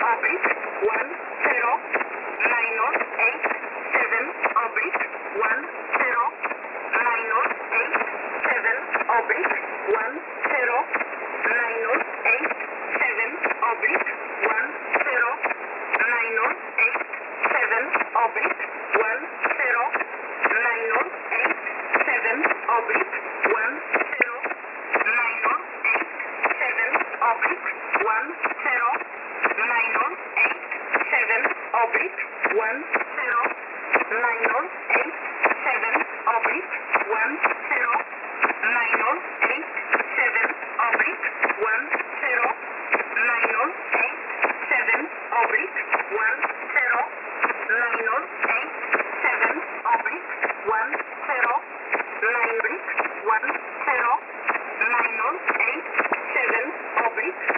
oblique 1 0 minor 8 7 oblique 1 0 minor 8 7 oblique 1 0 minor 8 7 oblique 1 0 minor 8 7 oblique 1 0 minor 8 7 oblique 1 0 minor 8 7 oblique 1 0 minor 8 7 oblique 1 0 minor 8 7 oblique 1 0 minor 8 7 oblique 1 0 minor 8 7 oblique 1 0 minor 8 7 oblique 1 0 minor 1 0 minor 8 7 oblique